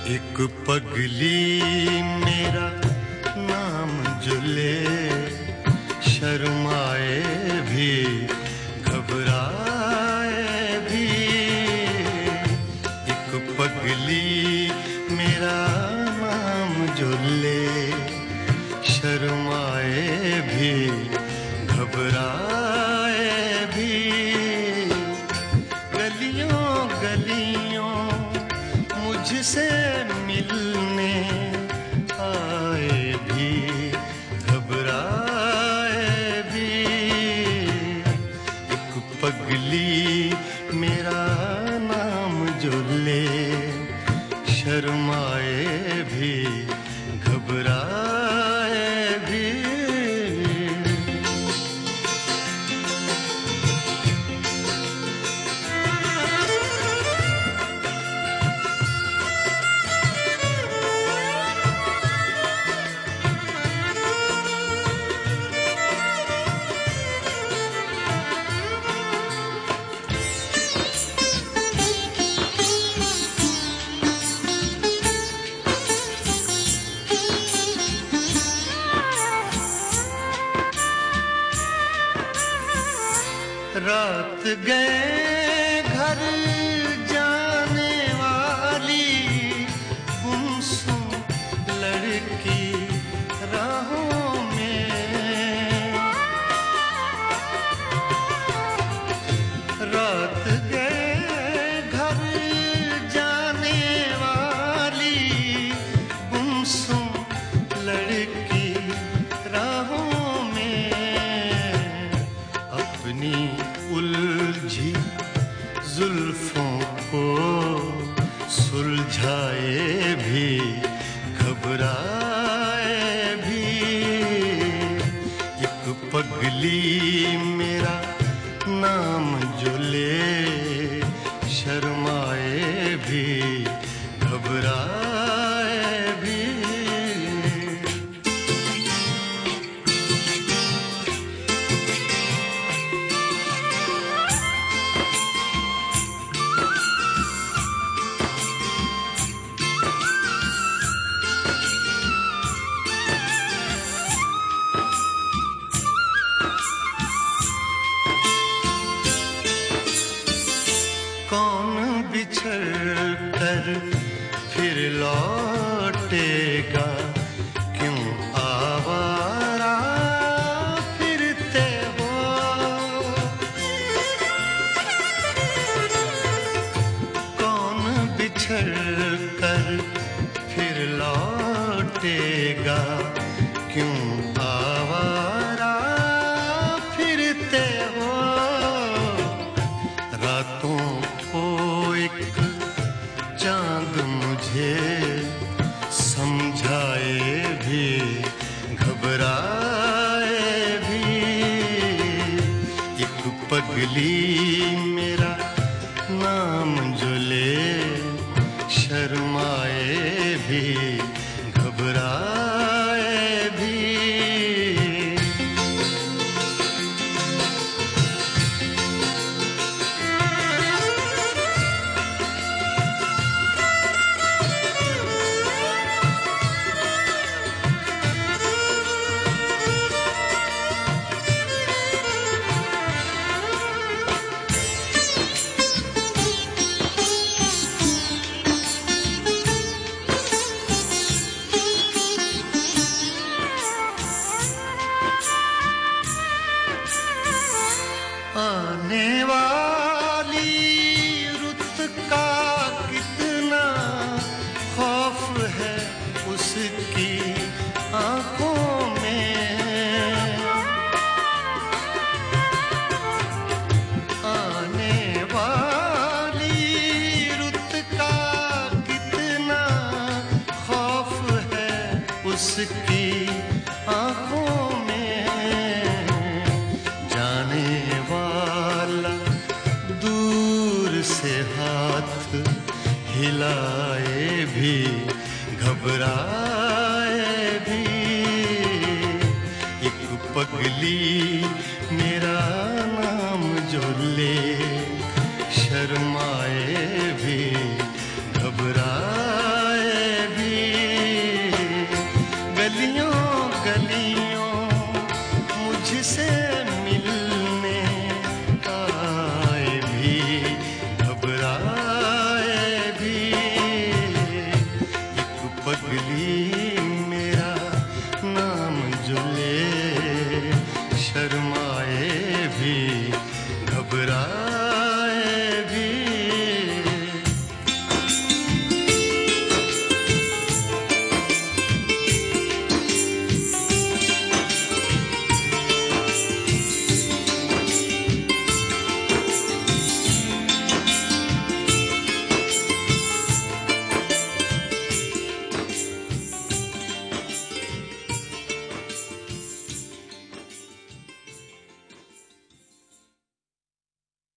एक पगली मेरा नाम जो ले, शर्माए भी घबराए भी। एक पगली मेरा नाम जो ले, शर्माए भी घबराए भी। गलियों गलियों मुझसे मिलने आए भी घबराए भी। एक पगली मेरा नाम जो ले, शर्माए भी घबराए भी। रात गए घर जाने वाली गुमसुम लड़की राहों में। रात गए घर जाने वाली गुमसुम लड़की राहों में। अपनी उलझी जुल्फों को सुलझाए भी घबराए भी। एक पगली मेरा नाम जो ले, शर्माए भी घबराए भी। कौन बिछड़ कर फिर लौटेगा, क्यों आवारा फिरते हो। कौन बिछड़ कर फिर लौटेगा, क्यों आवारा फिरते हो। रातों को एक चांद मुझे समझाए भी घबराए भी। एक पगली मेरा नाम जो ले, शर्माए भी घबराए भी। आने वाली रुत का कितना खौफ है उसकी आंखों में। आने वाली रुत का कितना खौफ है उसकी आंखों में। जाने वाला दूर से हाथ हिलाए भी घबराए भी। एक पगली